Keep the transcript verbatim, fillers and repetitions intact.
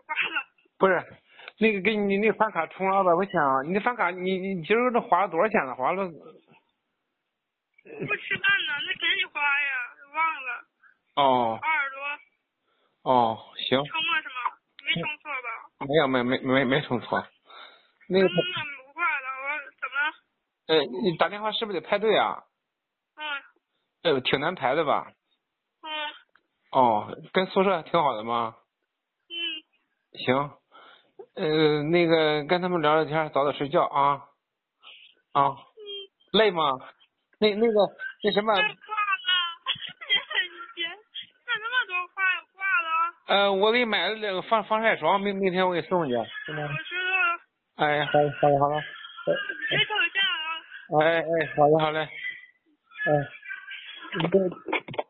挂了。 不是，那个给你那饭卡充了二百块钱啊！你那饭卡你你今儿这花了多少钱了？花了。 不吃饭呢，那赶紧花呀，忘了。 哦。 二十多。 哦，行。 充了是吗？没充错吧？ 没有，没没没没充错。那个。 嗯，不挂了，我怎么了？ 呃，你打电话是不是得排队啊？ 嗯。 呃，挺难排的吧？ 嗯。 哦，跟宿舍挺好的吗？ 嗯。 行。呃，那个跟他们聊聊天，早点睡觉啊。啊。 嗯。 累吗？那那个那什么。 挂了，你很闲，那那么多话挂了。 呃，我给你买了两个防防晒霜，明明天我给你送去。 我知道了。 哎，好的好的好的。 别吵架啊。 哎哎，好嘞好嘞。哎，你这。